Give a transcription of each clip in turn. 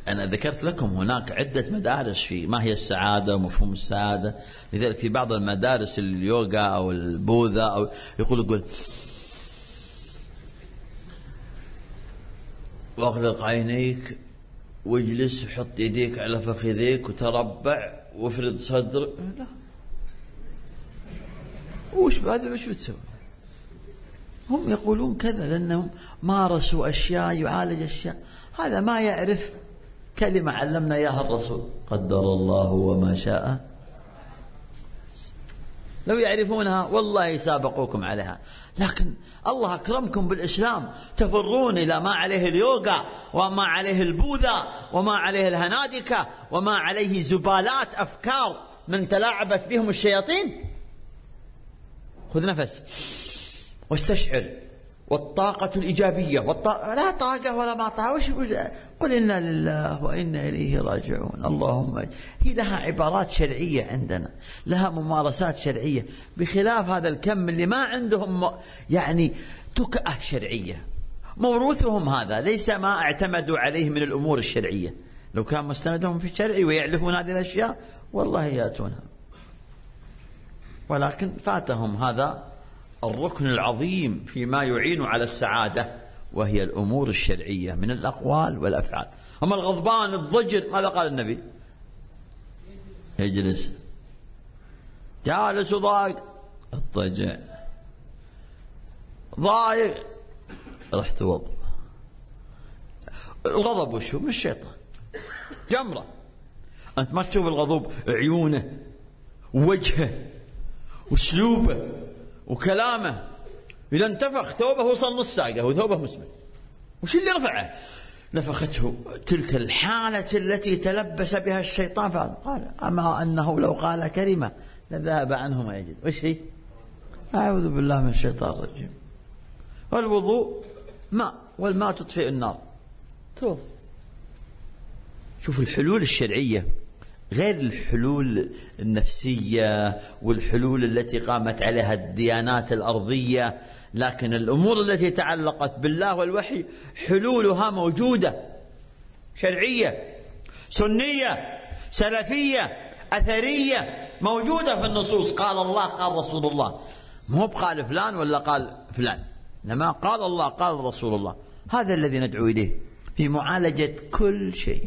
أنا ذكرت لكم هناك عدة مدارس في ما هي السعادة ومفهوم السعادة. لذلك في بعض المدارس اليوغا أو البوذا أو يقول واغلق عينيك واجلس وحط يديك على فخذيك وتربع وافرد صدرك. لا، وش بتسوي؟ هم يقولون كذا لأنهم مارسوا أشياء يعالج أشياء. هذا ما يعرف كلمة علمنا إياها الرسول: قدر الله وما شاء. لو يعرفونها والله سابقوكم عليها، لكن الله أكرمكم بالإسلام تفرون إلى ما عليه اليوغا وما عليه البوذا وما عليه الهنادكة وما عليه زبالات أفكار من تلاعبت بهم الشياطين. خذ نفس واستشعر، والطاقة الإيجابية لا طاقة ولا ما طاقة. قل إنا لله وإنا إليه راجعون. اللهم هي لها عبارات شرعية عندنا، لها ممارسات شرعية، بخلاف هذا الكم اللي ما عندهم يعني تكأة شرعية. موروثهم هذا ليس ما اعتمدوا عليه من الأمور الشرعية. لو كان مستندهم في الشرع ويعرفون هذه الأشياء والله يأتونها، ولكن فاتهم هذا الركن العظيم فيما يعين على السعادة، وهي الأمور الشرعية من الأقوال والأفعال. أما الغضبان الضجر ماذا قال النبي؟ اجلس. جالس وضايق اضطجع. ضايق رح توضأ. الغضب وشو؟ من الشيطان، جمرة. أنت ما تشوف الغضوب عيونه ووجهه واسلوبه وكلامه؟ إذا انتفخ ثوبه وصل نص ساقه وثوبه مسمن، وش اللي رفعه؟ نفخته تلك الحالة التي تلبس بها الشيطان. قال أما أنه لو قال كلمة لذهب عنه ما يجد. وش هي؟ أعوذ بالله من الشيطان الرجيم. والوضوء ماء، والماء تطفئ النار. توض. شوف الحلول الشرعية غير الحلول النفسية والحلول التي قامت عليها الديانات الأرضية، لكن الأمور التي تعلقت بالله والوحي حلولها موجودة، شرعية سنية سلفية أثرية، موجودة في النصوص. قال الله قال رسول الله، مو بقال فلان ولا قال فلان، إنما قال الله قال رسول الله. هذا الذي ندعو إليه في معالجة كل شيء،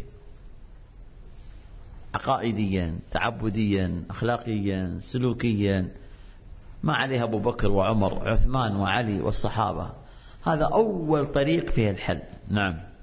عقائديا تعبديا أخلاقيا سلوكيا، ما عليها أبو بكر وعمر وعثمان وعلي والصحابة. هذا أول طريق فيه الحل. نعم.